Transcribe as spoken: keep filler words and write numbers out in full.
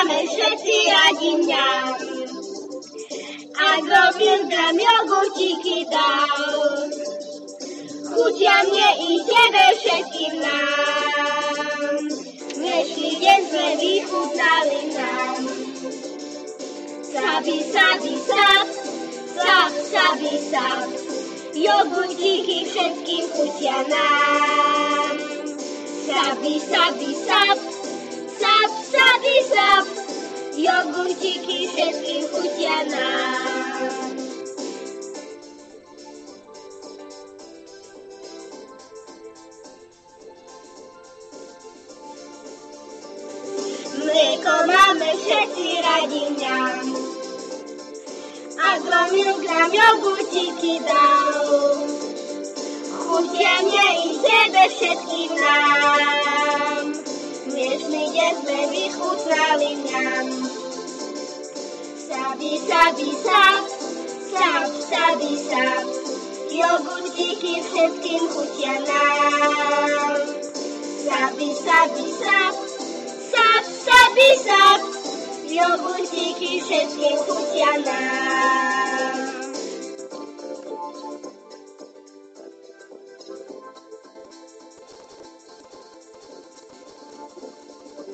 máme všetci radi mňam. Agromilgram jogurtíky dal, chutia mne i tebe všetkým nám. Dnešný deň sme vychutnali nám. Sabi, sabi, sab, sab, sabi, sab, jogurtíky všetkým chutia nám. Sabi, sabi, sab, sab, sabi, sab, jogurtíky všetkým chutia nám. Mlieko máme všetci radi mňam. Agromilgram jogurtíky dal, chutia mne i tebe všetkým nám. Dnešný deň sme vychutnali mňam. Sabi, sabi, sab, sab, sabi, sab, jogurtíky všetkým chutia nám. Sabi, sabi, sab, sab, sabi, sab, jogurtíky všetkým chutia nám.